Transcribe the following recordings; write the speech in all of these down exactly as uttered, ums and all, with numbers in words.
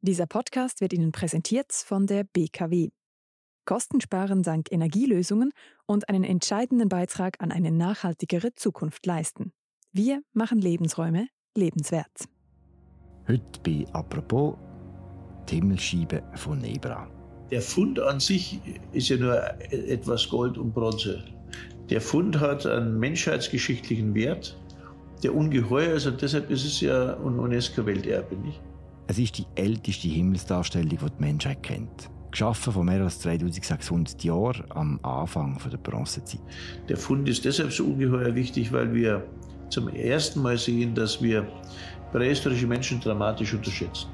Dieser Podcast wird Ihnen präsentiert von der B K W. Kosten sparen dank Energielösungen und einen entscheidenden Beitrag an eine nachhaltigere Zukunft leisten. Wir machen Lebensräume lebenswert. Heute bei «Apropos» die Himmelsscheibe von Nebra. Der Fund an sich ist ja nur etwas Gold und Bronze. Der Fund hat einen menschheitsgeschichtlichen Wert, der ungeheuer ist, und deshalb ist es ja ein UNESCO-Welterbe, nicht? Es ist die älteste Himmelsdarstellung, die die Menschheit kennt. Geschaffen vor mehr als dreitausendsechshundert Jahren am Anfang der Bronzezeit. Der Fund ist deshalb so ungeheuer wichtig, weil wir zum ersten Mal sehen, dass wir prähistorische Menschen dramatisch unterschätzen.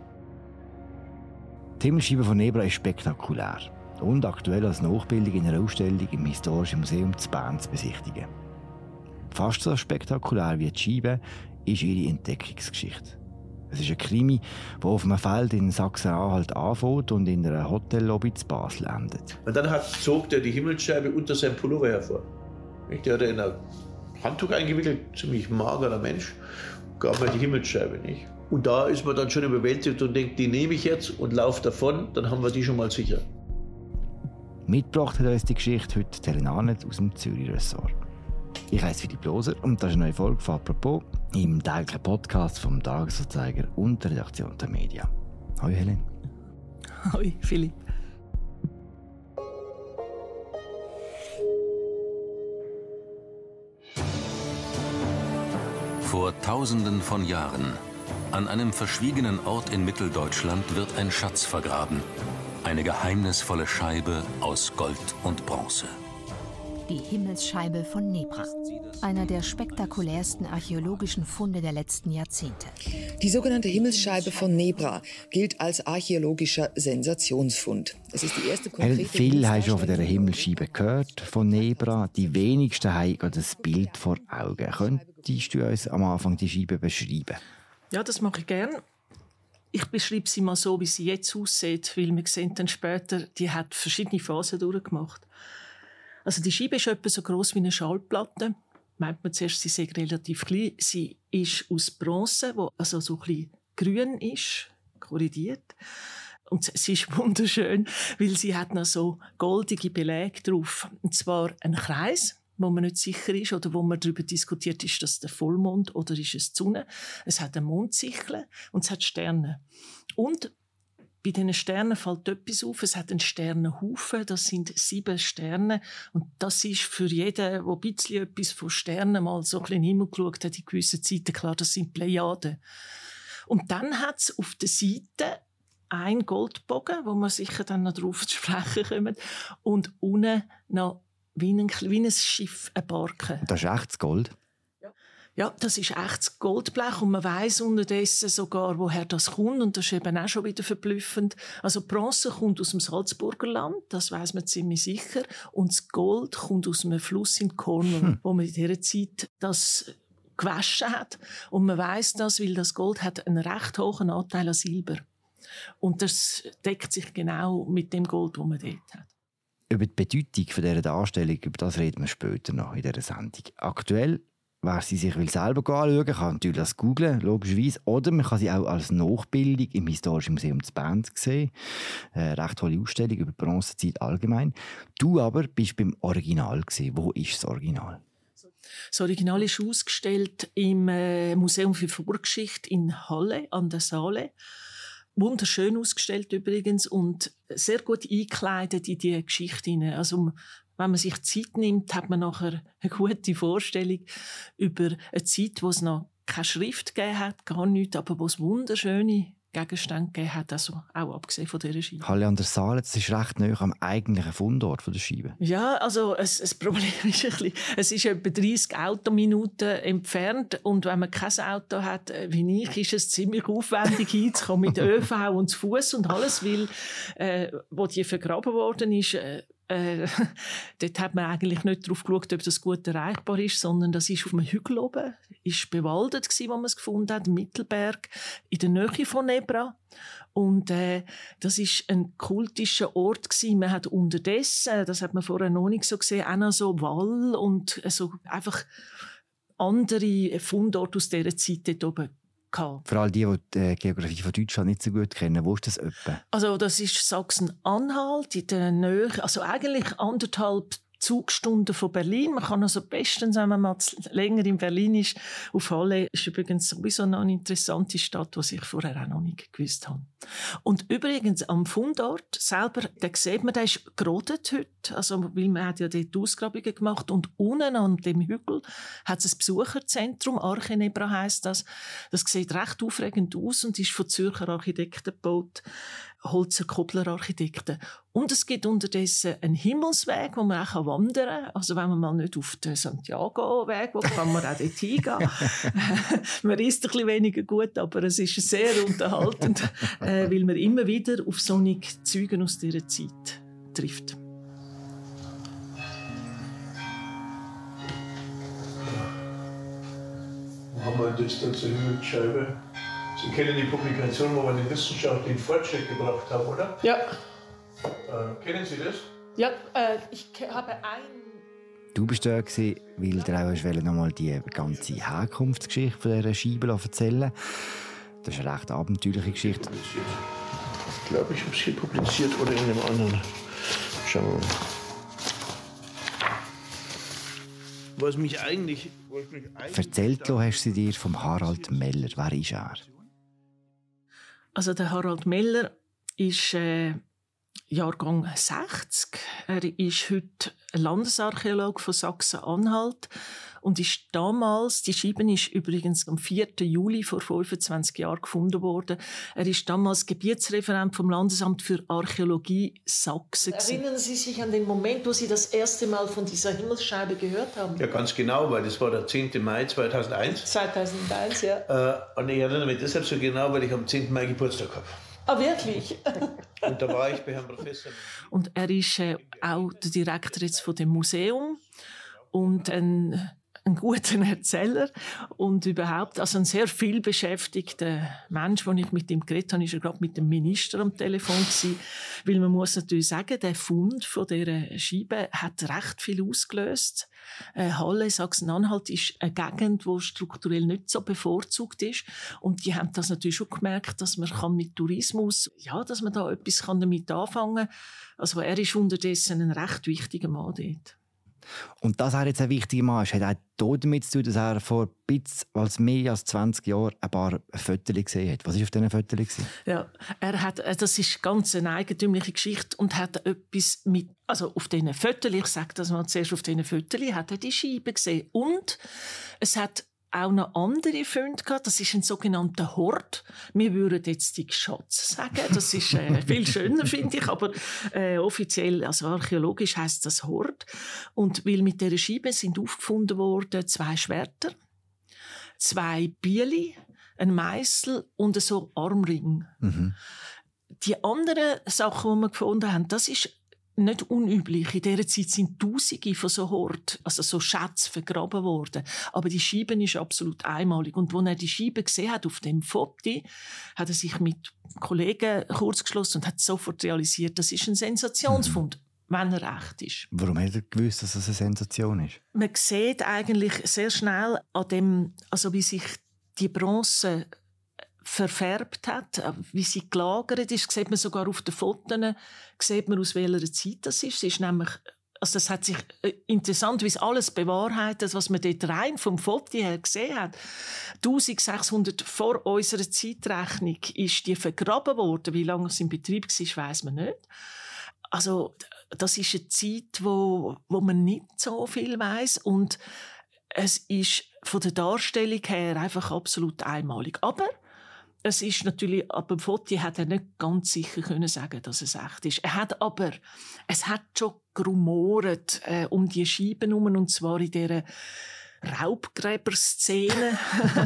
Die Himmelsscheibe von Nebra ist spektakulär und aktuell als Nachbildung in einer Ausstellung im Historischen Museum zu Bern zu besichtigen. Fast so spektakulär wie die Scheibe ist ihre Entdeckungsgeschichte. Es ist ein Krimi, der auf einem Feld in Sachsen-Anhalt anfängt und in einer Hotellobby zu Basel endet. Und dann hat, zog der die Himmelsscheibe unter seinem Pullover hervor. Der hat in ein Handtuch eingewickelt, ziemlich magerer Mensch, gab mir die Himmelsscheibe, nicht? Und da ist man dann schon überwältigt und denkt, die nehme ich jetzt und laufe davon, dann haben wir die schon mal sicher. Mitgebracht hat uns die Geschichte heute Helen Arnett aus dem Zürich-Ressort. Ich heiße Philipp Loser und das ist eine neue Folge von «Apropos» im täglichen Podcast vom Tagesanzeiger und der Redaktion der Media. Hallo Helen. Hallo Philipp. Vor Tausenden von Jahren, an einem verschwiegenen Ort in Mitteldeutschland, wird ein Schatz vergraben. Eine geheimnisvolle Scheibe aus Gold und Bronze. Die Himmelsscheibe von Nebra. Einer der spektakulärsten archäologischen Funde der letzten Jahrzehnte. Die sogenannte Himmelsscheibe von Nebra gilt als archäologischer Sensationsfund. Es ist die erste konkrete... Viel hast du schon von dieser Himmelsscheibe gehört, von Nebra. Die wenigsten haben gerade ein Bild vor Augen. Könntest du uns am Anfang die Scheibe beschreiben? Ja, das mache ich gerne. Ich beschreibe sie mal so, wie sie jetzt aussieht, weil wir sehen dann später, die hat verschiedene Phasen durchgemacht. Also die Scheibe ist etwa so gross wie eine Schallplatte. Meint man zuerst, sie sei relativ klein. Sie ist aus Bronze, wo also so ein bisschen grün ist, korrigiert. Und sie ist wunderschön, weil sie hat noch so goldige Beläge drauf. Und zwar ein Kreis, wo man nicht sicher ist oder wo man darüber diskutiert, ist das der Vollmond oder ist es die Sonne. Es hat eine Mondsichel und es hat Sterne. Und bei diesen Sternen fällt etwas auf. Es hat einen Sternenhaufen. Das sind sieben Sterne. Und das ist für jeden, der ein bisschen etwas von Sternen mal so ein bisschen in den Himmel geschaut hat, in gewissen Zeiten klar, das sind Plejaden. Und dann hat es auf der Seite einen Goldbogen, wo wir sicher dann noch drauf zu sprechen kommen. Und unten noch wie ein, wie ein Schiff, ein Barke. Das ist echtes Gold? Ja, das ist echtes Goldblech und man weiss unterdessen sogar, woher das kommt, und das ist eben auch schon wieder verblüffend. Also Bronze kommt aus dem Salzburger Land, das weiss man ziemlich sicher, und das Gold kommt aus einem Fluss in Cornwall, hm. wo man in dieser Zeit das gewaschen hat, und man weiss das, weil das Gold hat einen recht hohen Anteil an Silber. Und das deckt sich genau mit dem Gold, das man dort hat. Über die Bedeutung dieser Darstellung, über das reden wir später noch in dieser Sendung. Aktuell, wer sie sich will selber anschauen will, kann natürlich das googlen, logischerweise. Oder man kann sie auch als Nachbildung im Historischen Museum zu Bern sehen. Eine recht tolle Ausstellung über die Bronzezeit allgemein. Du aber bist beim Original gewesen. Wo ist das Original? Das Original ist ausgestellt im Museum für Vorgeschichte in Halle an der Saale. Wunderschön ausgestellt übrigens und sehr gut eingekleidet in die Geschichte hinein. Also, wenn man sich Zeit nimmt, hat man nachher eine gute Vorstellung über eine Zeit, wo es noch keine Schrift gegeben hat, gar nichts, aber wo es wunderschöne Gegenstände gegeben hat, also auch abgesehen von dieser Scheibe. Halle an der Saale, das ist recht nahe am eigentlichen Fundort von der Scheibe. Ja, also es, das Problem ist ein bisschen, es ist etwa dreissig Autominuten entfernt, und wenn man kein Auto hat, wie ich, ist es ziemlich aufwendig hinzukommen mit ÖV und zu Fuß und alles, weil äh, wo die vergraben worden ist, äh, Äh, dort hat man eigentlich nicht darauf geschaut, ob das gut erreichbar ist, sondern das ist auf einem Hügel oben, ist bewaldet gewesen, wo man es gefunden hat, im Mittelberg, in der Nähe von Nebra. Und äh, das ist ein kultischer Ort gewesen. Man hat unterdessen, das hat man vorher noch nicht so gesehen, auch noch so Wall und äh, so einfach andere Fundorte aus dieser Zeit dort oben gehabt. Für all die, die die Geografie von Deutschland nicht so gut kennen, wo ist das etwa? Also das ist Sachsen-Anhalt in der Nähe, also eigentlich anderthalb Zugstunden von Berlin. Man kann also bestens, wenn man mal länger in Berlin ist, auf Halle. Ist übrigens sowieso noch eine interessante Stadt, die ich vorher auch noch nicht gewusst habe. Und übrigens am Fundort selber, da sieht man, der ist gerodet heute, also weil man hat ja dort Ausgrabungen gemacht und unten an dem Hügel hat es ein Besucherzentrum, Arche Nebra heisst das. Das sieht recht aufregend aus und ist von Zürcher Architekten gebaut. Holzer Kobler Architekten. Und es gibt unterdessen einen Himmelsweg, wo man auch wandern kann. Also wenn man mal nicht auf den Santiago-Weg will, kann man auch dort hingehen. Man isst ein bisschen weniger gut, aber es ist sehr unterhaltend, äh, weil man immer wieder auf solche Zeugen aus dieser Zeit trifft. Wo haben wir das dann zur Himmelsscheibe? Sie kennen die Publikation, wo wir den wissenschaftlichen Fortschritt gebracht haben, oder? Ja. Äh, kennen Sie das? Ja, äh, ich habe ein... Du bist da gewesen, weil du auch noch mal die ganze Herkunftsgeschichte von dieser Scheibe erzählen. Das ist eine recht abenteuerliche Geschichte. Ich glaube, ich habe es hier publiziert oder in einem anderen. Schauen wir mal. Was mich eigentlich... Was mich eigentlich Erzählt hast du dir vom Harald Meller. Wer ist er? Also der Harald Meller ist äh, Jahrgang sechzig. Er ist heute Landesarchäologe von Sachsen-Anhalt und ist damals, die Scheibe ist übrigens am vierten Juli vor fünfundzwanzig Jahren gefunden worden. Er ist damals Gebietsreferent vom Landesamt für Archäologie Sachsen. Erinnern Sie sich an den Moment, wo Sie das erste Mal von dieser Himmelsscheibe gehört haben? Ja, ganz genau, weil das war der zehnten Mai zweitausendeins. zweitausendeins, ja. Äh, und ich erinnere mich deshalb so genau, weil ich am zehnten Mai Geburtstag habe. Ah, wirklich? Und da war ich bei Herrn Professor. Und er ist äh, auch der Direktor jetzt von dem Museum und ein, ein guter Erzähler und überhaupt also ein sehr viel beschäftigter Mensch. Als ich mit ihm geredet habe, war er gerade mit dem Minister am Telefon gewesen, weil man muss natürlich sagen, der Fund von dieser Scheibe hat recht viel ausgelöst. Äh, Halle, Sachsen-Anhalt ist eine Gegend, die strukturell nicht so bevorzugt ist. Und die haben das natürlich schon gemerkt, dass man kann mit Tourismus, ja, dass man da etwas kann damit anfangen kann. Also er ist unterdessen ein recht wichtiger Mann dort. Und dass er jetzt ein wichtiger Mann ist, hat auch damit zu tun, dass er vor ein bisschen als mehr als zwanzig Jahren ein paar Fotos gesehen hat. Was war auf diesen Fotos? Ja, er hat, das ist ganz eine eigentümliche Geschichte und hat etwas mit, also auf diesen Fotos, ich sage das mal zuerst, auf diesen Fotos hat er die Scheibe gesehen. Und es hat auch noch andere Funde gehabt. Das ist ein sogenannter Hort. Wir würden jetzt die Schatz sagen. Das ist äh, viel schöner, finde ich. Aber äh, offiziell, also archäologisch heisst das Hort. Und weil mit dieser Scheibe sind aufgefunden worden zwei Schwerter, zwei Bieli, ein Meißel und so Armring. Mhm. Die anderen Sachen, die wir gefunden haben, das ist nicht unüblich. In dieser Zeit sind Tausende von so Hort, also so Schätze vergraben worden. Aber die Scheibe ist absolut einmalig. Und als er die Scheibe gesehen hat auf dem Foto, hat er sich mit Kollegen kurzgeschlossen und hat sofort realisiert, das ist ein Sensationsfund, mhm. wenn er echt ist. Warum hat er gewusst, dass das eine Sensation ist? Man sieht eigentlich sehr schnell an dem, also wie sich die Bronze verfärbt hat, wie sie gelagert ist, sieht man sogar auf den Fotos, sieht man, aus welcher Zeit das ist. Es ist nämlich, also das hat sich äh, interessant, wie es alles bewahrheitet, was man dort rein vom Foto her gesehen hat. eintausendsechshundert vor unserer Zeitrechnung ist die vergraben worden. Wie lange es in Betrieb war, weiss man nicht. Also das ist eine Zeit, wo, wo man nicht so viel weiss und es ist von der Darstellung her einfach absolut einmalig. Aber es ist natürlich, ab dem Foto hat er nicht ganz sicher können sagen, dass es echt ist. Er hat aber, es hat schon gerumort äh, um die Scheiben herum, und zwar in dieser Raubgräber-Szene.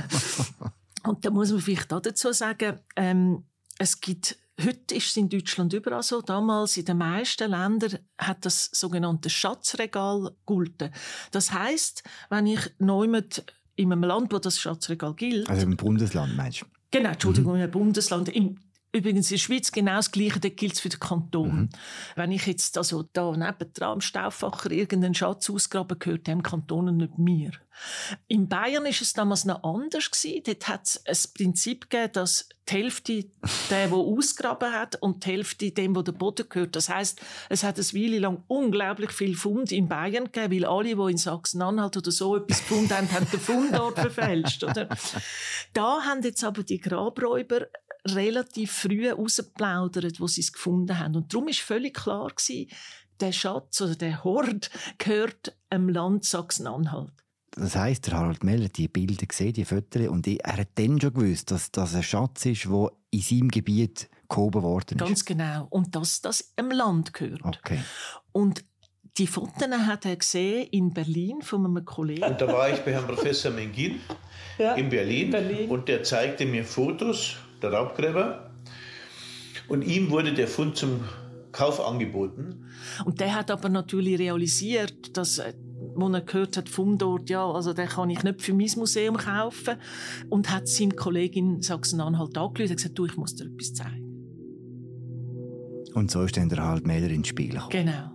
Und da muss man vielleicht auch dazu sagen, ähm, es gibt, heute ist es in Deutschland überall so, damals in den meisten Ländern hat das sogenannte Schatzregal gegolten. Das heisst, wenn ich neu mit in einem Land, wo das Schatzregal gilt. Also im Bundesland, meinst du? Genau, Entschuldigung, mhm. im Bundesland. Im, übrigens in der Schweiz genau das Gleiche, da gilt es für den Kanton. Mhm. Wenn ich jetzt also da nebendran am Stauffacher irgendeinen Schatz ausgraben, gehört dem Kanton nicht mir. In Bayern war es damals noch anders. Dort hat es ein Prinzip gegeben, dass die Hälfte der, der ausgegraben hat, und die Hälfte dem, der den Boden gehört. Das heisst, es hat eine Weile lang unglaublich viel Fund in Bayern gegeben, weil alle, die in Sachsen-Anhalt oder so etwas gefunden haben, haben den Fundort verfälscht. Oder? Da haben jetzt aber die Grabräuber relativ früh rausgeplaudert, wo sie es gefunden haben. Und darum war völlig klar gewesen, der Schatz oder der Hort gehört dem Land Sachsen-Anhalt. Das heisst, der Harald Meller hat die Bilder gesehen, die Fotos, und er hat dann schon gewusst, dass das ein Schatz ist, der in seinem Gebiet gehoben worden ist. Ganz genau. Und dass das dem Land gehört. Okay. Und die Fotos hat er gesehen in Berlin von einem Kollegen. Und da war ich bei Herrn Professor Mengin ja, in Berlin, Berlin und der zeigte mir Fotos der Raubgräber. Und ihm wurde der Fund zum Kauf angeboten. Und der hat aber natürlich realisiert, dass, wo er gehört hat, Fundort, ja, also den kann ich nicht für mein Museum kaufen. Und hat seinem Kollegen in Sachsen-Anhalt angerufen und gesagt, du, ich muss dir etwas zeigen. Und so ist dann der Harald Meller ins Spiel gekommen. Genau.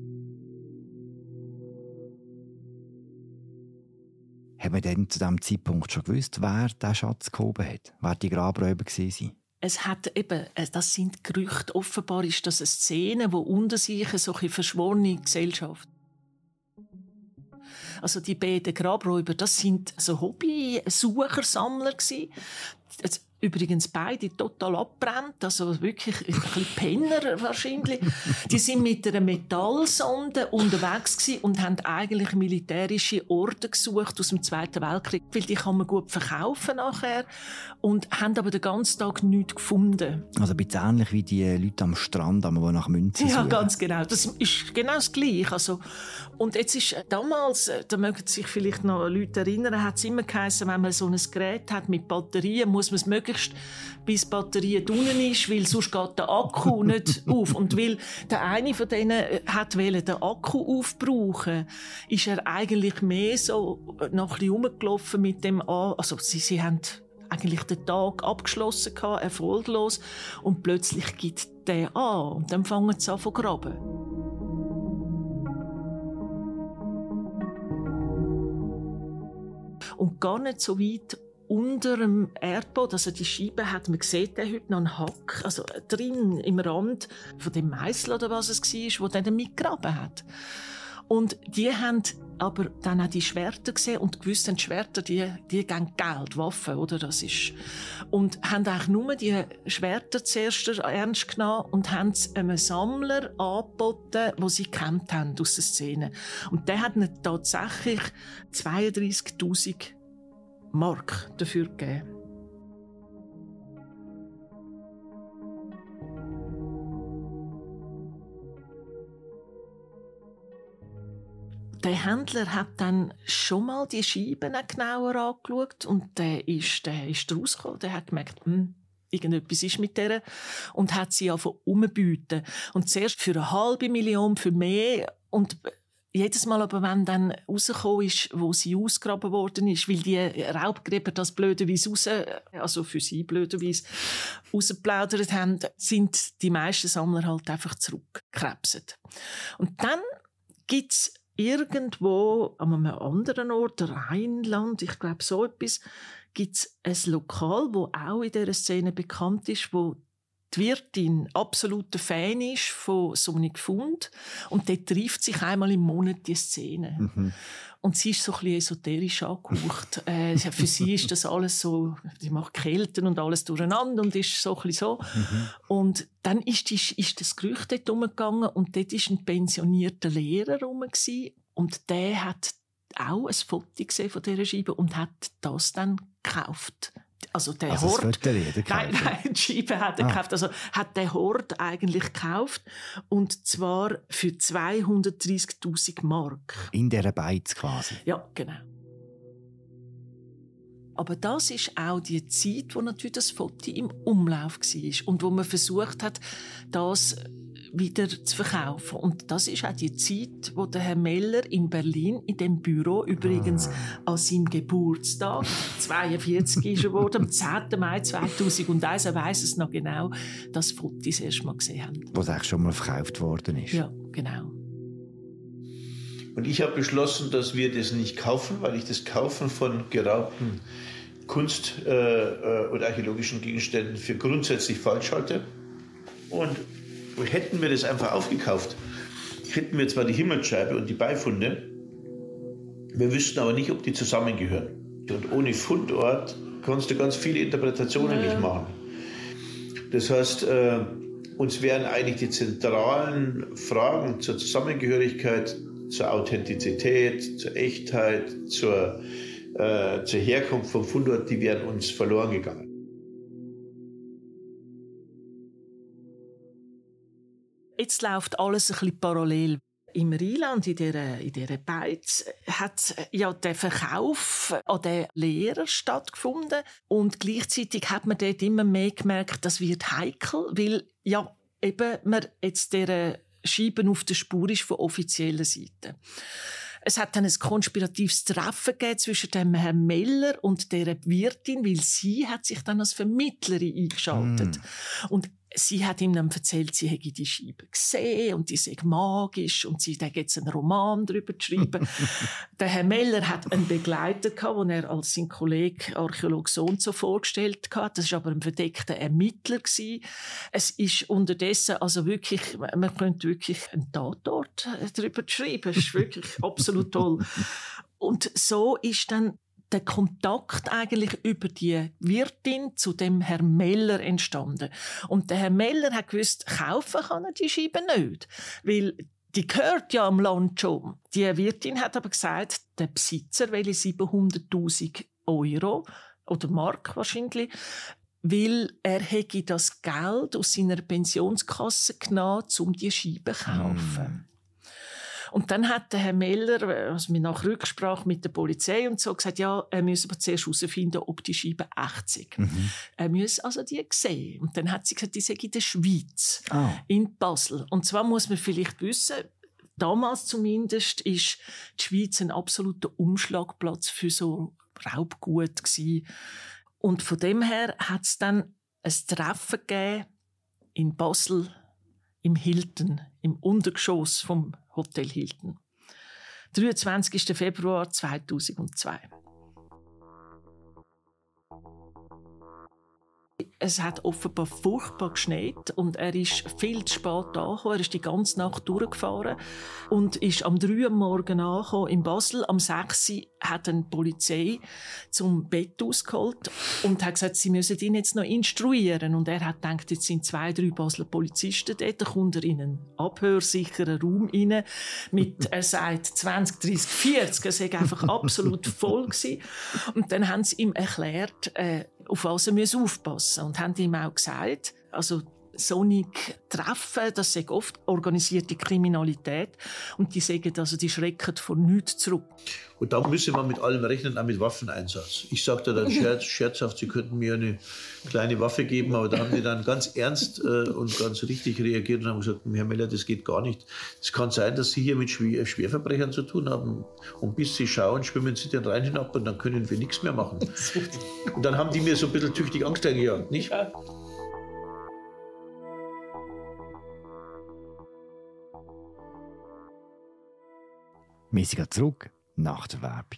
Haben wir denn zu diesem Zeitpunkt schon gewusst, wer diesen Schatz gehoben hat? Wer die Grabräuber waren? Es hat eben, das sind Gerüchte. Offenbar ist das eine Szene, die unter sich eine solche verschworene Gesellschaft. Also die beiden Grabräuber, das sind so Hobby-Suchersammler gewesen. Übrigens beide total abbrennt, also wirklich ein bisschen Penner wahrscheinlich. Die sind mit einer Metallsonde unterwegs gewesen und haben eigentlich militärische Orden gesucht aus dem Zweiten Weltkrieg, weil die kann man gut verkaufen nachher, und haben aber den ganzen Tag nichts gefunden. Also ein bisschen ähnlich wie die Leute am Strand, die nach Münzen suchen. Ja, ganz genau. Das ist genau das Gleiche. Also, und jetzt ist damals, da mögen sich vielleicht noch Leute erinnern, hat es immer geheißen, wenn man so ein Gerät hat mit Batterien, muss man es möglichst bis die Batterie unten ist, weil sonst geht der Akku nicht auf. Und weil der eine von denen hat wollen, den Akku aufbrauchen, ist er eigentlich mehr so noch ein bisschen rumgelaufen mit dem an. Also sie, sie haben eigentlich den Tag abgeschlossen gehabt, erfolglos, und plötzlich gibt der an und dann fangen sie an zu graben. Und gar nicht so weit unter dem Erdboden, also die Scheibe hat, man sieht den heute noch einen Hack, also drin im Rand von dem Meißel oder was es war, der den mitgegraben hat. Und die haben aber dann auch die Schwerter gesehen und gewusst, die Schwerter, die, die geben Geld, Waffen, oder? Das ist. Und haben eigentlich nur die Schwerter zuerst ernst genommen und haben es einem Sammler angeboten, den sie gekannt haben aus der Szene. Und der hat ihnen tatsächlich zweiunddreissigtausend Mark dafür gegeben. Der Händler hat dann schon mal die Scheiben genauer angeschaut und der ist, der ist rausgekommen. Der hat gemerkt, hm, irgendetwas ist mit der, und hat sie einfach umgebieten. Und zuerst für eine halbe Million, für mehr, und jedes Mal aber, wenn dann rausgekommen ist, wo sie ausgegraben worden ist, weil die Raubgräber das blöderweise raus, also für sie blöderweise, rausgeplaudert haben, sind die meisten Sammler halt einfach zurückgekrebset. Und dann gibt's irgendwo an einem anderen Ort, Rheinland, ich glaube so etwas, gibt's ein Lokal, wo auch in dieser Szene bekannt ist, wo die Wirtin absoluter Fan ist von so einem Fund, und dort trifft sich einmal im Monat die Szene. Mhm. Und sie ist so ein bisschen esoterisch angehaucht. äh, für sie ist das alles so, die macht Kelten und alles durcheinander und ist so ein bisschen so. Mhm. Und dann ist, die, ist das Gerücht dort rumgegangen und dort war ein pensionierter Lehrer rum und der hat auch ein Foto gesehen von dieser Scheibe und hat das dann gekauft. Also der also Hort, das Foto, nein, nein, die Scheibe hat er ah. gekauft. Also hat der Hort eigentlich gekauft, und zwar für zweihundertdreissigtausend Mark. In dieser Beiz quasi. Ja, genau. Aber das ist auch die Zeit, wo natürlich das Foto im Umlauf war und wo man versucht hat, das wieder zu verkaufen. Und das ist auch die Zeit, wo der Herr Meller in Berlin in dem Büro, übrigens an seinem Geburtstag, zweiundvierzig ist er geworden, am zehnten Mai zweitausendeins, er weiss es noch genau, das Foto das erste Mal gesehen haben. Was eigentlich schon mal verkauft worden ist. Ja, genau. Und ich habe beschlossen, dass wir das nicht kaufen, weil ich das Kaufen von geraubten Kunst- äh, und archäologischen Gegenständen für grundsätzlich falsch halte. Und hätten wir das einfach aufgekauft, hätten wir zwar die Himmelsscheibe und die Beifunde, wir wüssten aber nicht, ob die zusammengehören. Und ohne Fundort kannst du ganz viele Interpretationen ja. nicht machen. Das heißt, äh, uns wären eigentlich die zentralen Fragen zur Zusammengehörigkeit, zur Authentizität, zur Echtheit, zur, äh, zur Herkunft vom Fundort, die wären uns verloren gegangen. Jetzt läuft alles ein bisschen parallel. Im Rheinland, in dieser, in dieser Beiz, hat ja der Verkauf an den Lehrer stattgefunden. Und gleichzeitig hat man dort immer mehr gemerkt, das wird heikel, weil ja, eben man jetzt dieser Scheiben auf der Spur ist von offizieller Seite. Es hat dann ein konspiratives Treffen gegeben zwischen dem Herrn Meller und der Wirtin, weil sie hat sich dann als Vermittlerin eingeschaltet. Mm. Und sie hat ihm dann erzählt, sie hätte die Scheibe gesehen und die sei magisch und sie hätte jetzt einen Roman darüber geschrieben. Der Herr Meller hat einen Begleiter gehabt, den er als sein Kollege Archäologe so und so vorgestellt hat. Das war aber ein verdeckter Ermittler gewesen. Es ist unterdessen also wirklich, man könnte wirklich einen Tatort darüber schreiben. Es ist wirklich absolut toll. Und so ist dann der Kontakt eigentlich über die Wirtin zu dem Herrn Meller entstanden. Und der Herr Meller hat gewusst, kaufen kann er die Scheibe nicht, weil die gehört ja am Land schon. Die Wirtin hat aber gesagt, der Besitzer will siebenhunderttausend Euro oder Mark wahrscheinlich, weil er hätte das Geld aus seiner Pensionskasse genommen, um die Scheibe zu kaufen. Mm. Und dann hat der Herr Meller, also nach Rücksprache mit der Polizei und so, gesagt, ja, er müsse aber zuerst herausfinden, ob die Scheibe echt sind. Mhm. Er müsse also die sehen. Und dann hat sie gesagt, die sei in der Schweiz, oh. in Basel. Und zwar muss man vielleicht wissen, damals zumindest ist die Schweiz ein absoluter Umschlagplatz für so Raubgut gewesen. Und von dem her hat es dann ein Treffen gegeben in Basel, im Hilton, im Untergeschoss vom Hotel Hilton. dreiundzwanzigster Februar zweitausendzwei. Es hat offenbar furchtbar geschneit und er ist viel zu spät angekommen. Er ist die ganze Nacht durchgefahren und ist am drei Uhr am Morgen angekommen in Basel. Am sechs Uhr hat eine Polizei zum Bett ausgeholt und hat gesagt, sie müssen ihn jetzt noch instruieren. Und er hat gedacht, jetzt sind zwei, drei Basler Polizisten dort. Da kommt er in einen abhörsicheren Raum rein mit, er sagt, zwanzig, dreißig, vierzig. Er sei einfach absolut voll gewesen. Und dann haben sie ihm erklärt, äh, auf was er aufpassen muss. Und haben ihm auch gesagt, also solche Treffen, das sei oft organisierte Kriminalität und die sagen, also die schrecken vor nichts zurück. Und da müsse man mit allem rechnen, auch mit Waffeneinsatz. Ich sagte dann scherz, scherzhaft, sie könnten mir eine kleine Waffe geben, aber da haben die dann ganz ernst äh, und ganz richtig reagiert und haben gesagt, Herr Meller, das geht gar nicht. Es kann sein, dass Sie hier mit Schwer- Schwerverbrechern zu tun haben und bis Sie schauen, schwimmen Sie den Rhein hinab und dann können wir nichts mehr machen. Und dann haben die mir so ein bisschen tüchtig Angst eingejagt, nicht? Ja. Wir sind zurück nach der Werbung.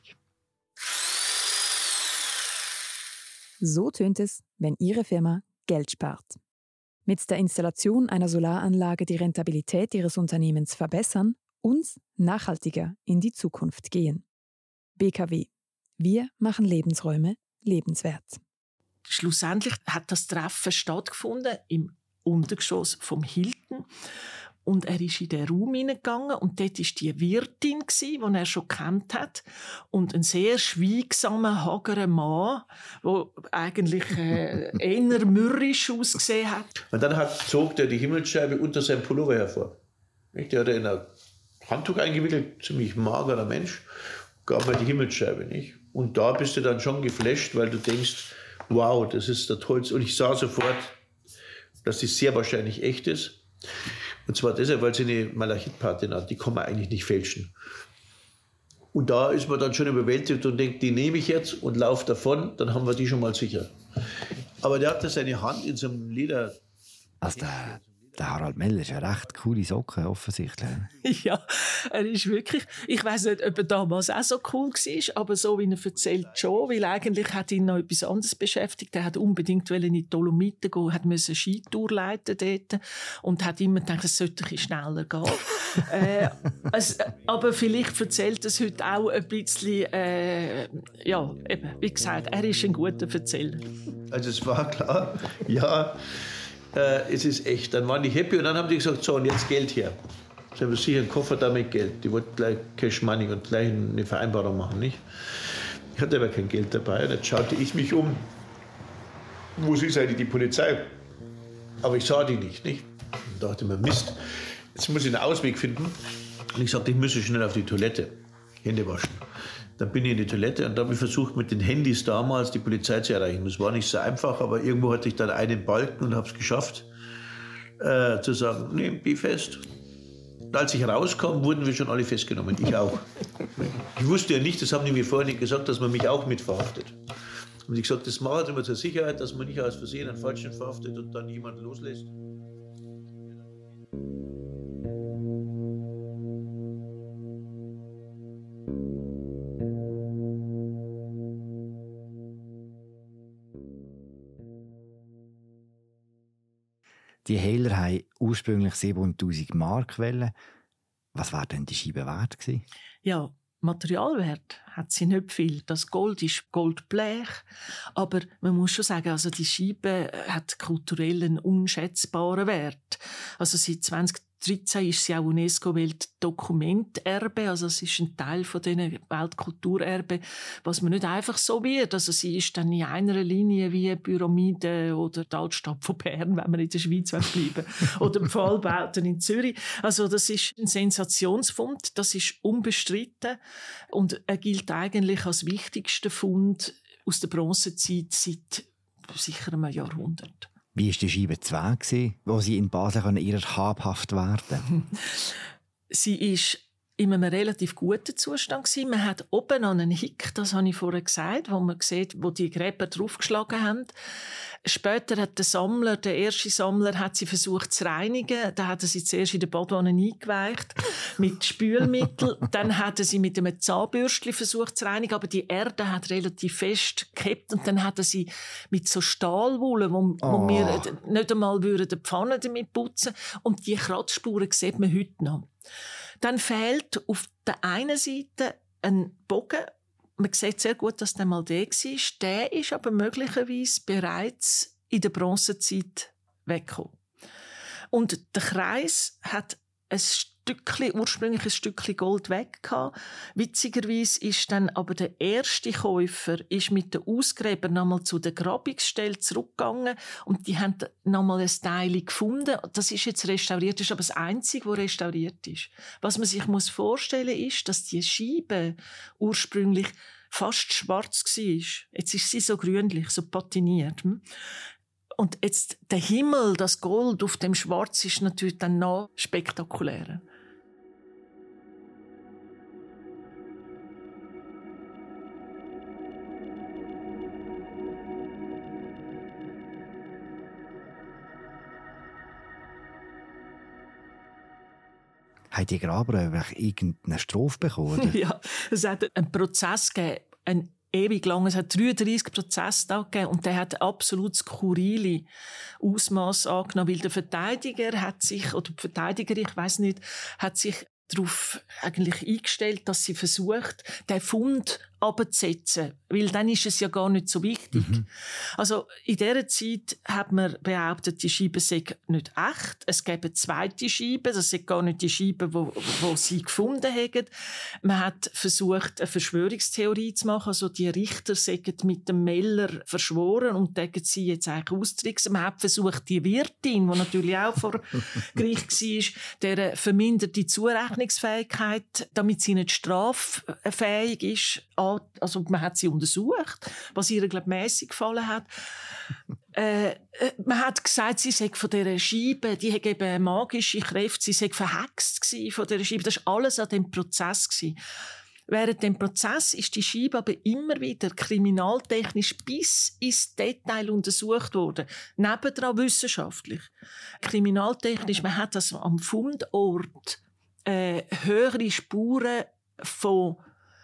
So tönt es, wenn Ihre Firma Geld spart. Mit der Installation einer Solaranlage die Rentabilität Ihres Unternehmens verbessern und nachhaltiger in die Zukunft gehen. B K W. Wir machen Lebensräume lebenswert. Schlussendlich hat das Treffen stattgefunden im Untergeschoss vom Hilton. Und er ist in den Raum hineingegangen und dort war die Wirtin, die er schon gekannt hat. Und ein sehr schweigsamer, hagerer Mann, der eigentlich äh, eher mürrisch ausgesehen hat. Und dann hat, zog er die Himmelsscheibe unter seinem Pullover hervor. Der hat in ein Handtuch eingewickelt, ziemlich magerer Mensch, gab mir die Himmelsscheibe. Nicht? Und da bist du dann schon geflasht, weil du denkst, wow, das ist der tollste. Und ich sah sofort, dass die sehr wahrscheinlich echt ist. Und zwar deshalb, weil sie eine Malachitpatin hat, die kann man eigentlich nicht fälschen. Und da ist man dann schon überwältigt und denkt, die nehme ich jetzt und laufe davon, dann haben wir die schon mal sicher. Aber der hatte seine Hand in so einem Leder... Also der, Der Harald Meller ist eine recht coole Socke, offensichtlich. Ja, er ist wirklich, ich weiss nicht, ob er damals auch so cool war, aber so wie er erzählt schon, weil eigentlich hat ihn noch etwas anderes beschäftigt. Er hat unbedingt in die Dolomiten gehen, hat eine Skitour leiten dort und hat immer gedacht, es sollte ein bisschen schneller gehen. äh, also, aber vielleicht erzählt es heute auch ein bisschen, äh, ja, eben, wie gesagt, er ist ein guter Erzähler. Also es war klar, ja, äh, es ist echt. Dann waren die happy und dann haben die gesagt, so und jetzt Geld her. Sie haben sicher einen Koffer da mit Geld. Die wollten gleich Cash Money und gleich eine Vereinbarung machen, nicht? Ich hatte aber kein Geld dabei. Und jetzt schaute ich mich um. Wo ist eigentlich die Polizei? Aber ich sah die nicht, nicht? Und dachte mir, Mist, jetzt muss ich einen Ausweg finden. Und ich sagte, ich müsse schnell auf die Toilette. Hände waschen. Dann bin ich in die Toilette und da habe ich versucht, mit den Handys damals die Polizei zu erreichen. Das war nicht so einfach, aber irgendwo hatte ich dann einen Balken und habe es geschafft, äh, zu sagen, nee, bin fest. Und als ich rauskam, wurden wir schon alle festgenommen. Ich auch. Ich wusste ja nicht, das haben die mir vorher nicht gesagt, dass man mich auch mit verhaftet. Und ich gesagt, das machen wir zur Sicherheit, dass man nicht aus Versehen einen Falschen verhaftet und dann jemanden loslässt. Die Hehler haben ursprünglich siebenhunderttausend Mark wollen. Was war denn die Scheibe wert gewesen? Ja, Materialwert hat sie nicht viel. Das Gold ist Goldblech. Aber man muss schon sagen, also die Scheibe hat kulturell einen unschätzbaren Wert. Also seit zwanzig dreizehn ist sie auch UNESCO-Weltdokumenterbe. Also es ist ein Teil von diesen Weltkulturerbe, was man nicht einfach so wird. Also sie ist dann in einer Linie wie eine Pyramide oder die Altstadt von Bern, wenn wir in der Schweiz bleiben oder die Pfahlbauten in Zürich. Also das ist ein Sensationsfund, das ist unbestritten und er gilt eigentlich als wichtigster Fund aus der Bronzezeit seit sicher einem Jahrhundert. Wie war die Scheibe zwei, wo sie in Basel ihrer habhaft werden konnten? Sie war in einem relativ guten Zustand. Man hat oben an einen Hick, das habe ich vorher gesagt, wo man sieht, wo die Gräber draufgeschlagen haben. Später hat der Sammler, der erste Sammler, hat sie versucht zu reinigen. Da hat er sie zuerst in der Badwanne eingeweicht mit Spülmittel. Dann hat er sie mit einem Zahnbürstchen versucht zu reinigen, aber die Erde hat relativ fest gehabt. Und dann hat er sie mit so Stahlwolle, wo, wo oh. wir nicht einmal würden die Pfanne damit putzen. Und die Kratzspuren sieht man heute noch. Dann fehlt auf der einen Seite ein Bogen. Man sieht sehr gut, dass der mal der war. Der ist aber möglicherweise bereits in der Bronzezeit weggekommen. Und der Kreis hat ein Stückchen, ursprünglich ein Stückchen Gold weg gehabt. Witzigerweise ist dann aber der erste Käufer ist mit den Ausgräbern nochmal zu der Grabungsstelle zurückgegangen und die haben nochmal ein Teil gefunden. Das ist jetzt restauriert, das ist aber das Einzige, was restauriert ist. Was man sich muss vorstellen ist, dass die Scheibe ursprünglich fast schwarz war. Jetzt ist sie so grünlich, so patiniert. Und jetzt der Himmel, das Gold auf dem Schwarz ist natürlich dann noch spektakulärer. Haben die Grabräuber irgendeine Strophe bekommen? Ja, es hat einen Prozess gegeben, einen ewig lang. Es hat dreiunddreissig Prozesse gegeben und der hat absolut skurrile Ausmaß angenommen, weil der Verteidiger hat sich, oder die Verteidigerin, ich weiss nicht, hat sich darauf eigentlich eingestellt, dass sie versucht, den Fund abzusetzen, weil dann ist es ja gar nicht so wichtig. Mhm. Also in dieser Zeit hat man behauptet, die Scheibe sei nicht echt. Es gäbe eine zweite Scheibe, das sei gar nicht die Scheibe, wo, wo sie gefunden haben. Man hat versucht, eine Verschwörungstheorie zu machen, also die Richter seien mit dem Meller verschworen und täten sie jetzt eigentlich austricksen. Man hat versucht, die Wirtin, die natürlich auch vor Gericht war, deren verminderte Zurechnungsfähigkeit, damit sie nicht straffähig ist, also man hat sie untersucht, was ihr, glaube ich, mässig gefallen hat. äh, man hat gesagt, sie sei von dieser Scheibe, die hat eben magische Kräfte, sie sei verhext gewesen von dieser Scheibe. Das war alles an dem Prozess gewesen. Während dem Prozess ist die Scheibe aber immer wieder kriminaltechnisch bis ins Detail untersucht worden. Nebendran wissenschaftlich. Kriminaltechnisch, man hat also am Fundort äh, höhere Spuren von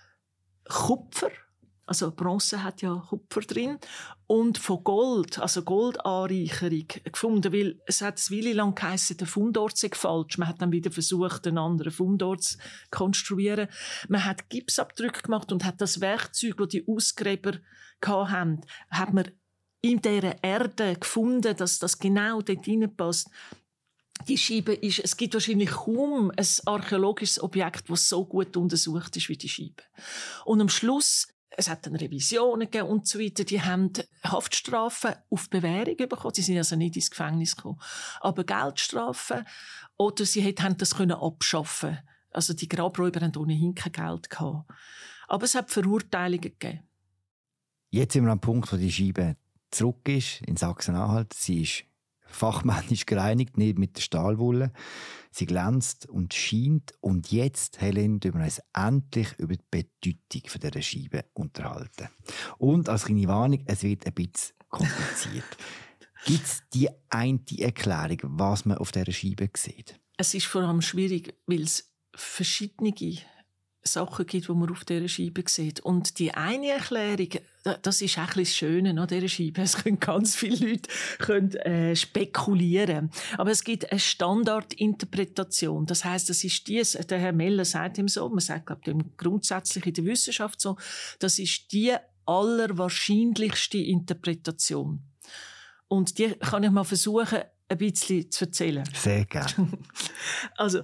Kupfer, also Bronze hat ja Kupfer drin, und von Gold, also Goldanreicherung, gefunden, weil es hat eine Weile lang geheissen, der Fundort sei falsch. Man hat dann wieder versucht, einen anderen Fundort zu konstruieren. Man hat Gipsabdrücke gemacht und hat das Werkzeug, das die Ausgräber hatten, hat man in dieser Erde gefunden, dass das genau dort hineinpasst. Die Scheibe ist, es gibt wahrscheinlich kaum ein archäologisches Objekt, das so gut untersucht ist wie die Scheibe. Und am Schluss, es hat dann Revisionen gegeben und so weiter, die haben Haftstrafen auf Bewährung bekommen. Sie sind also nicht ins Gefängnis gekommen. Aber Geldstrafen, oder sie haben das können abschaffen. Also die Grabräuber hatten ohnehin kein Geld gehabt. Aber es hat Verurteilungen gegeben. Jetzt sind wir am Punkt, wo die Scheibe zurück ist, in Sachsen-Anhalt. Sie ist fachmännisch gereinigt, nicht mit der Stahlwolle. Sie glänzt und scheint. Und jetzt, Helen, wir uns endlich über die Bedeutung dieser Scheibe unterhalten. Und als kleine Warnung, es wird ein bisschen kompliziert. Gibt es die eine Erklärung, was man auf dieser Scheibe sieht? Es ist vor allem schwierig, weil es verschiedene Sachen gibt, die man auf dieser Scheibe sieht. Und die eine Erklärung, das ist auch ein bisschen das Schöne an dieser Scheibe. Es können ganz viele Leute können, äh, spekulieren. Aber es gibt eine Standardinterpretation. Das heisst, das ist dies, der Herr Meller sagt ihm so, man sagt, glaube ich, grundsätzlich in der Wissenschaft so, das ist die allerwahrscheinlichste Interpretation. Und die kann ich mal versuchen, ein bisschen zu erzählen. Sehr gerne. Also,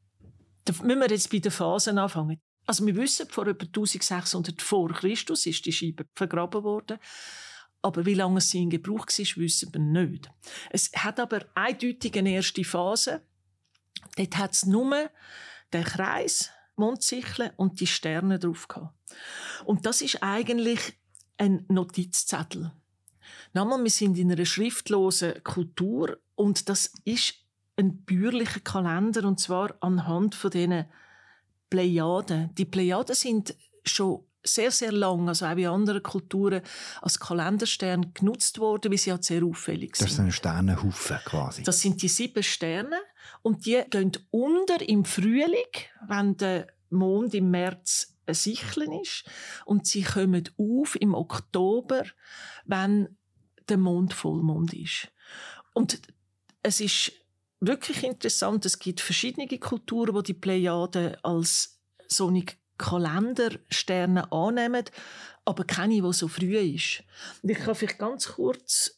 da müssen wir jetzt bei den Phasen anfangen. Also wir wissen, vor etwa eintausendsechshundert vor Christus ist die Scheibe vergraben worden. Aber wie lange sie in Gebrauch war, wissen wir nicht. Es hat aber eindeutig eine erste Phase. Dort hat es nur den Kreis, Mondsichel und die Sterne drauf gehabt. Und das ist eigentlich ein Notizzettel. Nochmal, wir sind in einer schriftlosen Kultur und das ist ein bäuerlicher Kalender, und zwar anhand von diesen Plejaden. Die Plejaden sind schon sehr, sehr lang, also auch in anderen Kulturen, als Kalenderstern genutzt worden, weil sie halt sehr auffällig sind. Das sind Sternenhaufen quasi. Das sind die sieben Sterne und die gehen unter im Frühling, wenn der Mond im März ein Sicheln ist, und sie kommen auf im Oktober, wenn der Mond Vollmond ist. Und es ist wirklich interessant, es gibt verschiedene Kulturen, die die Plejaden als so eine Kalendersterne annehmen, aber keine, die so früh ist. Und ich kann vielleicht ganz kurz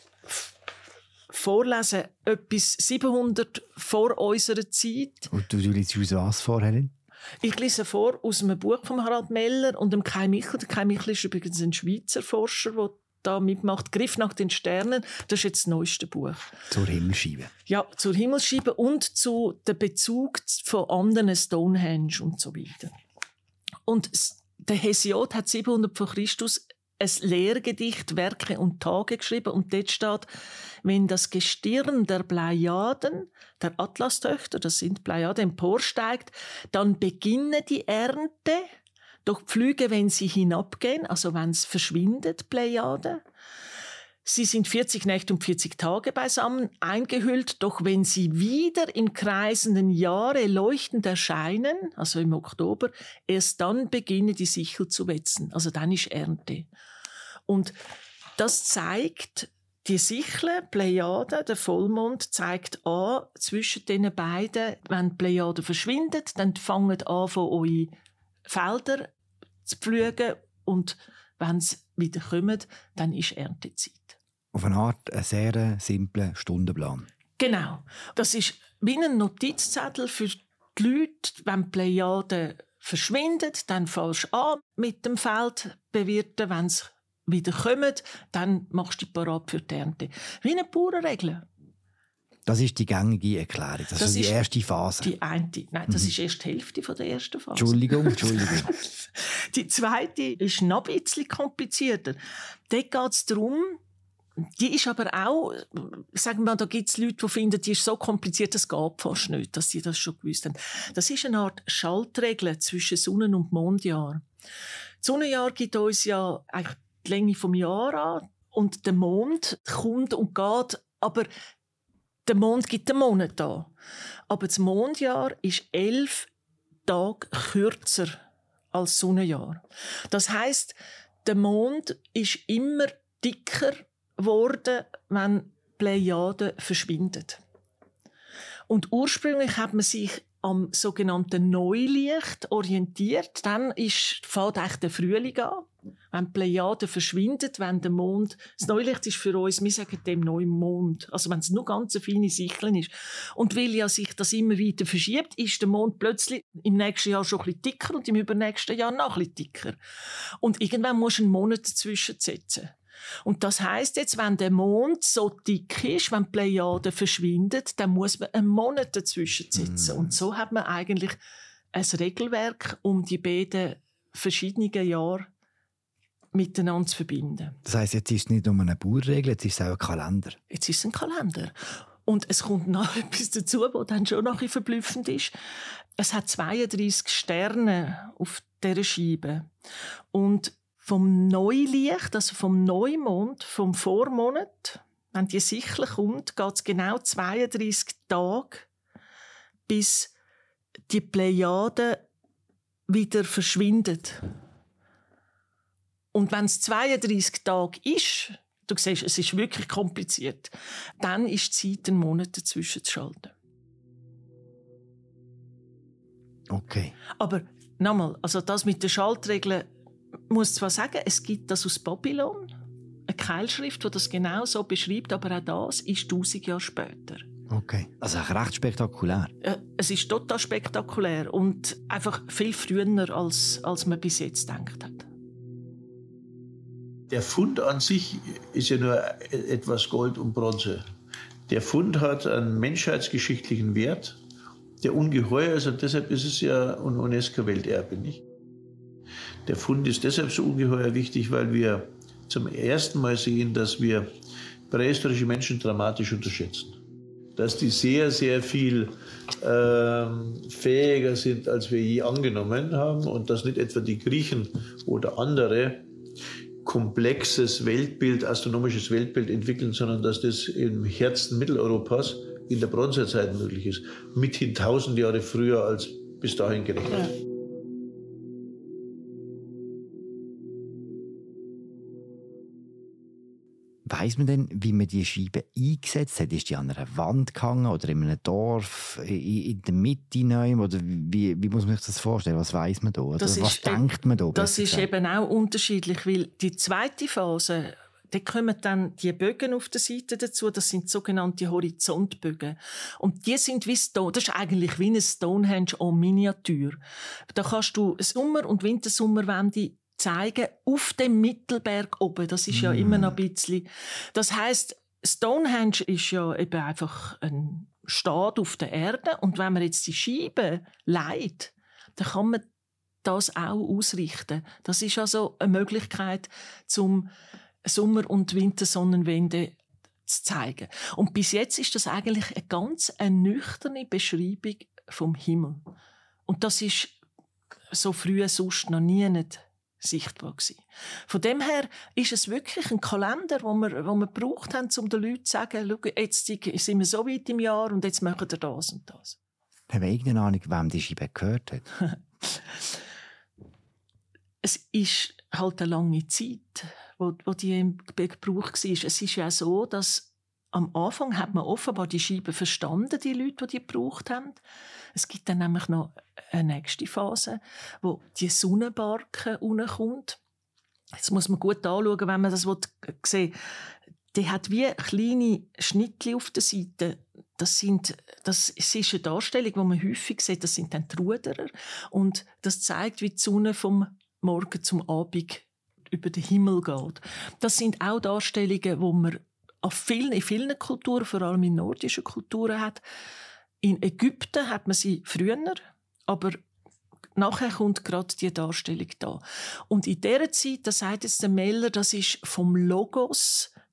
vorlesen, etwas siebenhundert vor unserer Zeit. Und du liest aus was vor, Helen? Ich lese vor aus einem Buch von Harald Meller und dem Kai Michel. Der Kai Michel ist übrigens ein Schweizer Forscher, der da mitmacht. «Griff nach den Sternen», das ist jetzt das neueste Buch. Zur Himmelsscheibe. Ja, zur Himmelsscheibe und zu dem Bezug von anderen, Stonehenge und so weiter. Und der Hesiod hat siebenhundert vor Christus ein Lehrgedicht «Werke und Tage» geschrieben und dort steht, wenn das Gestirn der Plejaden, der Atlastöchter, das sind Plejaden, emporsteigt, dann beginne die Ernte. Doch die Flüge, wenn sie hinabgehen, also wenn es verschwindet, Plejaden. Sie sind vierzig Nächte und vierzig Tage beisammen eingehüllt, doch wenn sie wieder im kreisenden Jahre leuchtend erscheinen, also im Oktober, erst dann beginnen die Sichel zu wetzen. Also dann ist Ernte. Und das zeigt, die Sichel, Plejaden, der Vollmond, zeigt an, zwischen den beiden, wenn die Plejaden verschwindet, dann fangen an von eure Felder zu pflügen und wenn sie wieder kommen, dann ist Erntezeit. Auf eine Art ein sehr simpler Stundenplan. Genau. Das ist wie ein Notizzettel für die Leute, wenn die Plejaden verschwinden, dann fängst du an mit dem Feld bewirten, wenn sie wieder kommen, dann machst du dich parat für die Ernte. Wie eine Bauernregel. Das ist die gängige Erklärung. Das, das ist die erste Phase. Die eine. Nein, das mhm. ist erst die Hälfte von der ersten Phase. Entschuldigung, Entschuldigung. Die zweite ist noch ein bisschen komplizierter. Dort geht es darum, die ist aber auch, sagen wir mal, da gibt es Leute, die finden, die ist so kompliziert, das geht fast nicht, dass sie das schon gewusst haben. Das ist eine Art Schaltregel zwischen Sonnen- und Mondjahr. Das Sonnenjahr gibt uns ja eigentlich die Länge des Jahres an und der Mond kommt und geht, aber der Mond gibt den Monat an. Aber das Mondjahr ist elf Tage kürzer als das Sonnenjahr. Das heisst, der Mond ist immer dicker geworden, wenn die Plejaden verschwinden. Und ursprünglich hat man sich am sogenannten Neulicht orientiert. Dann ist, fängt eigentlich der Frühling an. Wenn die Plejaden verschwinden, wenn der Mond... Das Neulicht ist für uns, wir sagen dem Neumond. Also wenn es nur ganz eine feine Sichel ist. Und weil ja sich das immer weiter verschiebt, ist der Mond plötzlich im nächsten Jahr schon ein bisschen dicker und im übernächsten Jahr noch ein bisschen dicker. Und irgendwann musst du einen Monat dazwischen setzen. Und das heisst jetzt, wenn der Mond so dick ist, wenn die Plejaden verschwinden, dann muss man einen Monat dazwischen setzen. Mm. Und so hat man eigentlich ein Regelwerk, um die beiden verschiedenen Jahre miteinander zu verbinden. Das heisst, jetzt ist es nicht nur eine Bauregel, jetzt ist es auch ein Kalender. Jetzt ist es ein Kalender. Und es kommt noch etwas dazu, was dann schon noch ein bisschen verblüffend ist. Es hat zweiunddreissig Sterne auf dieser Scheibe. Und vom Neulicht, also vom Neumond, vom Vormonat, wenn die Sichel kommt, geht es genau zweiunddreissig Tage, bis die Plejaden wieder verschwinden. Und wenn es zweiunddreissig Tage ist, du siehst, es ist wirklich kompliziert, dann ist die Zeit, einen Monat dazwischen zu schalten. Okay. Aber nochmal, also das mit den Schaltregeln, ich muss zwar sagen, es gibt das aus Babylon, eine Keilschrift, die das genau so beschreibt, aber auch das ist tausend Jahre später. Okay, also recht spektakulär. Ja, es ist total spektakulär und einfach viel früher, als, als man bis jetzt gedacht hat. Der Fund an sich ist ja nur etwas Gold und Bronze. Der Fund hat einen menschheitsgeschichtlichen Wert, der ungeheuer ist und deshalb ist es ja ein UNESCO-Welterbe, nicht? Der Fund ist deshalb so ungeheuer wichtig, weil wir zum ersten Mal sehen, dass wir prähistorische Menschen dramatisch unterschätzen. Dass die sehr, sehr viel ähm, fähiger sind, als wir je angenommen haben und dass nicht etwa die Griechen oder andere komplexes Weltbild, astronomisches Weltbild entwickeln, sondern dass das im Herzen Mitteleuropas in der Bronzezeit möglich ist. Mithin tausend Jahre früher als bis dahin gerechnet. Ja. Weiss man denn, wie man die Scheibe eingesetzt hat? Ist die an einer Wand gehangen oder in einem Dorf, in der Mitte neu? Oder wie, wie muss man sich das vorstellen? Was weiss man da? Oder was ist, denkt man da? Das ist eben auch unterschiedlich, weil die zweite Phase, da kommen dann die Bögen auf der Seite dazu, das sind sogenannte Horizontbögen. Und die sind wie Stone, das ist eigentlich wie ein Stonehenge en Miniatur. Da kannst du Sommer- und Wintersommerwände zeigen auf dem Mittelberg oben. Das ist ja mm. immer noch ein bisschen. Das heisst, Stonehenge ist ja eben einfach ein Staat auf der Erde. Und wenn man jetzt die Scheibe leiht, dann kann man das auch ausrichten. Das ist also eine Möglichkeit, zum Sommer- und Wintersonnenwende zu zeigen. Und bis jetzt ist das eigentlich eine ganz eine nüchterne Beschreibung vom Himmel. Und das ist so früh sonst noch nie nicht sichtbar gewesen. Von dem her ist es wirklich ein Kalender, den wir, den wir gebraucht haben, um den Leuten zu sagen, schau, jetzt sind wir so weit im Jahr und jetzt machen wir das und das. Haben wir irgendeine Ahnung, wem die Scheibe gehört hat? Es ist halt eine lange Zeit, wo, wo die im Gebrauch war. Es ist ja so, dass am Anfang hat man offenbar die Scheibe verstanden, die Leute, die die gebraucht haben. Es gibt dann nämlich noch eine nächste Phase, wo die Sonnenbarke runterkommt. Jetzt muss man gut anschauen, wenn man das sehen will. Die hat wie kleine Schnittchen auf der Seite. Das, sind, das ist eine Darstellung, die man häufig sieht. Das sind dann die Ruderer. Und das zeigt, wie die Sonne vom Morgen zum Abend über den Himmel geht. Das sind auch Darstellungen, die man auf vielen, in vielen Kulturen, vor allem in nordischen Kulturen, hat. In Ägypten hat man sie früher, aber nachher kommt gerade die Darstellung da. Und in dieser Zeit, das sagt jetzt der Meller, das ist vom Logos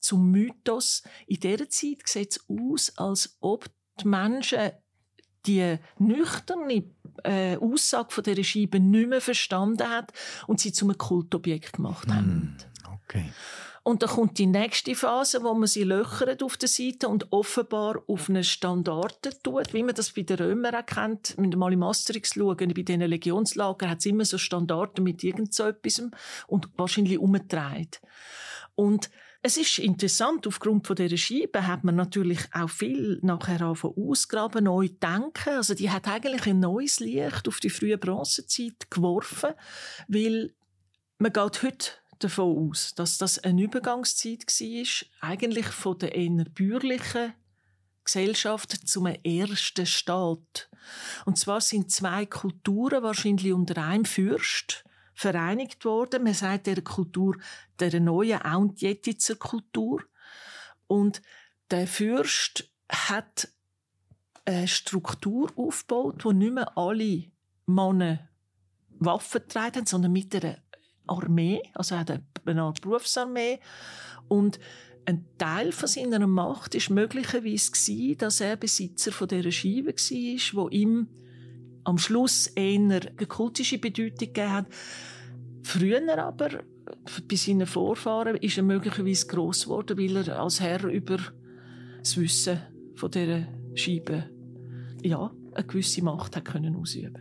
zum Mythos. In dieser Zeit sieht es aus, als ob die Menschen die nüchterne äh, Aussage von dieser Scheibe nicht mehr verstanden haben und sie zu einem Kultobjekt gemacht haben. Mm, okay. Und dann kommt die nächste Phase, wo man sie löchert auf der Seite und offenbar auf eine Standarte tut, wie man das bei den Römern auch kennt. Wenn wir mal im Asterix schauen, bei diesen Legionslagern hat es immer so Standarten mit irgend so etwas und wahrscheinlich umgetragen. Und es ist interessant, aufgrund von dieser Scheibe hat man natürlich auch viel nachher angefangen ausgraben, neu denken. Also die hat eigentlich ein neues Licht auf die frühe Bronzezeit geworfen, weil man geht heute davon aus, dass das eine Übergangszeit war, eigentlich von der eher bäuerlichen Gesellschaft zum ersten Staat. Und zwar sind zwei Kulturen wahrscheinlich unter einem Fürst vereinigt worden. Man sagt dieser Kultur, der neuen Auntjetitzer Kultur. Und der Fürst hat eine Struktur aufgebaut, wo nicht mehr alle Männer Waffen getragen haben, sondern mit einer Armee, also er hat eine Art Berufsarmee. Und ein Teil von seiner Macht war möglicherweise, dass er Besitzer von dieser Scheibe war, die ihm am Schluss eher eine kultische Bedeutung gegeben hat. Früher aber, bei seinen Vorfahren, ist er möglicherweise gross geworden, weil er als Herr über das Wissen von dieser Scheibe ja, eine gewisse Macht hat können ausüben.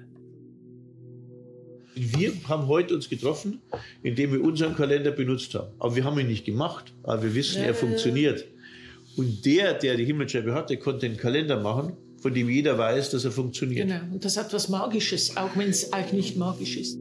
Wir haben heute uns getroffen, indem wir unseren Kalender benutzt haben. Aber wir haben ihn nicht gemacht, aber wir wissen, er funktioniert. Und der, der die Himmelsscheibe hatte, konnte einen Kalender machen, von dem jeder weiß, dass er funktioniert. Genau, und das hat was Magisches, auch wenn es eigentlich nicht magisch ist.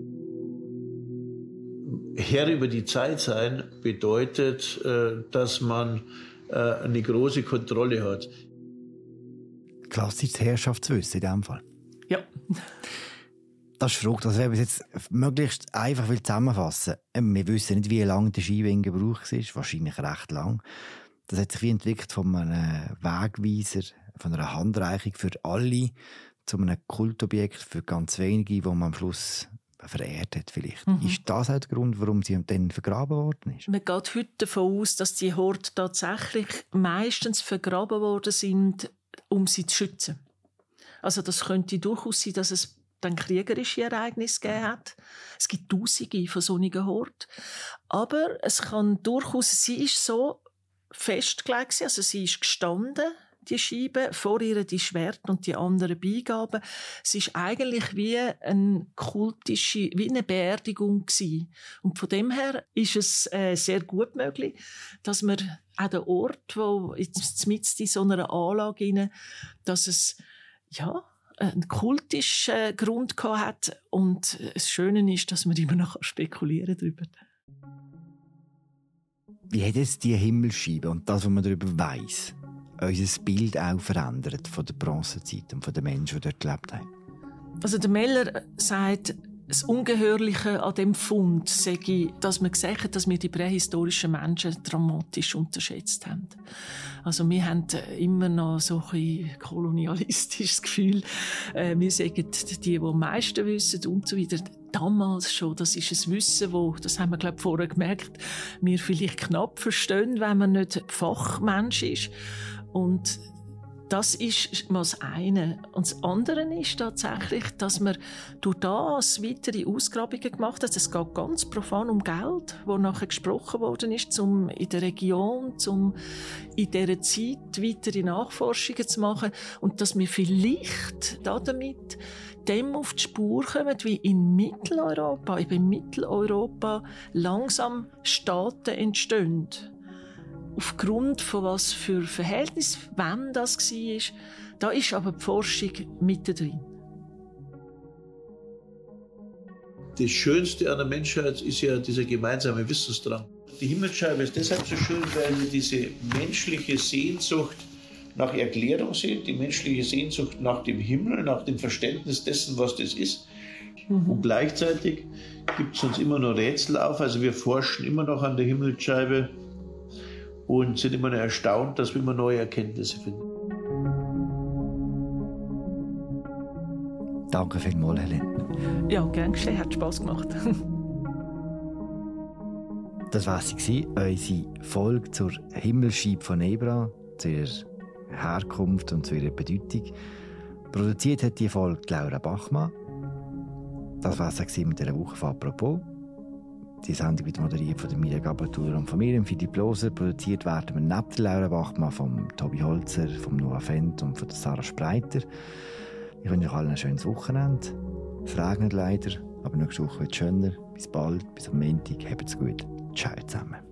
Herr über die Zeit sein bedeutet, dass man eine große Kontrolle hat. Klassisches Herrschaftswissen in diesem Fall. Ja. Das ist verrückt. Also wenn wir es jetzt möglichst einfach zusammenfassen will, wir wissen nicht, wie lange die Scheibe in Gebrauch ist, wahrscheinlich recht lang. Das hat sich wie entwickelt von einem Wegweiser, von einer Handreichung für alle, zu einem Kultobjekt für ganz wenige, wo man am Schluss verehrt hat vielleicht. Mhm. Ist das auch der Grund, warum sie dann vergraben worden ist? Man geht heute davon aus, dass die Horde tatsächlich meistens vergraben worden sind, um sie zu schützen. Also das könnte durchaus sein, dass es dann kriegerische Ereignisse gegeben hat. Es gibt Tausende von solchen Horden. Aber es kann durchaus, sie ist so festgelegt, also sie ist gestanden, die Scheibe, vor ihr die Schwerter und die anderen Beigaben. Es ist eigentlich wie eine kultische, wie eine Beerdigung gewesen. Und von dem her ist es äh, sehr gut möglich, dass man an den Ort, wo jetzt mit in so einer Anlage rein, dass es ja einen kultischen Grund gehabt hat. Und das Schöne ist, dass man immer noch spekulieren darüber. Wie hat es die Himmelsscheibe und das, was man darüber weiss, unser Bild auch verändert von der Bronzezeit und von den Menschen, die dort gelebt haben? Also der Meller sagt, das Ungeheuerliche an dem Fund sei, dass man gesagt hat, dass wir die prähistorischen Menschen dramatisch unterschätzt haben. Also wir haben immer noch so ein kolonialistisches Gefühl. Wir sagen, die, die am meisten wissen und so weiter. Damals schon, das ist ein Wissen, wo, das haben wir glaube ich, vorher gemerkt, wir vielleicht knapp verstehen, wenn man nicht Fachmensch ist. Und das ist mal das eine. Und das andere ist tatsächlich, dass man durch das weitere Ausgrabungen gemacht hat. Es geht ganz profan um Geld, das nachher gesprochen worden ist, um in der Region, um in dieser Zeit weitere Nachforschungen zu machen. Und dass wir vielleicht damit dem auf die Spur kommen, wie in Mitteleuropa, eben in Mitteleuropa langsam Staaten entstehen. Aufgrund von was für Verhältnis, wann das war, da ist aber die Forschung mittendrin. Das Schönste an der Menschheit ist ja dieser gemeinsame Wissensdrang. Die Himmelsscheibe ist deshalb so schön, weil sie diese menschliche Sehnsucht nach Erklärung sieht, die menschliche Sehnsucht nach dem Himmel, nach dem Verständnis dessen, was das ist. Mhm. Und gleichzeitig gibt es uns immer noch Rätsel auf. Also wir forschen immer noch an der Himmelsscheibe und sind immer noch erstaunt, dass wir immer neue Erkenntnisse finden. Danke vielmals, Helene. Ja, gern geschehen, hat Spass gemacht. Das war sie, unsere Folge zur Himmelsscheibe von Nebra, zu ihrer Herkunft und zu ihrer Bedeutung. Produziert hat die Folge Laura Bachmann. Das war es mit dieser Woche von «Apropos». Die Sendung wird moderiert von Mirja Gabatuller und von mir, Philipp Loser. Produziert werden wir neben Laura Bachmann von Tobi Holzer, von Noah Fendt und von Sarah Spreiter. Ich wünsche euch allen ein schönes Wochenende. Es regnet leider, aber nächste Woche wird es schöner. Bis bald, bis am Montag. Habt's gut. Ciao zusammen.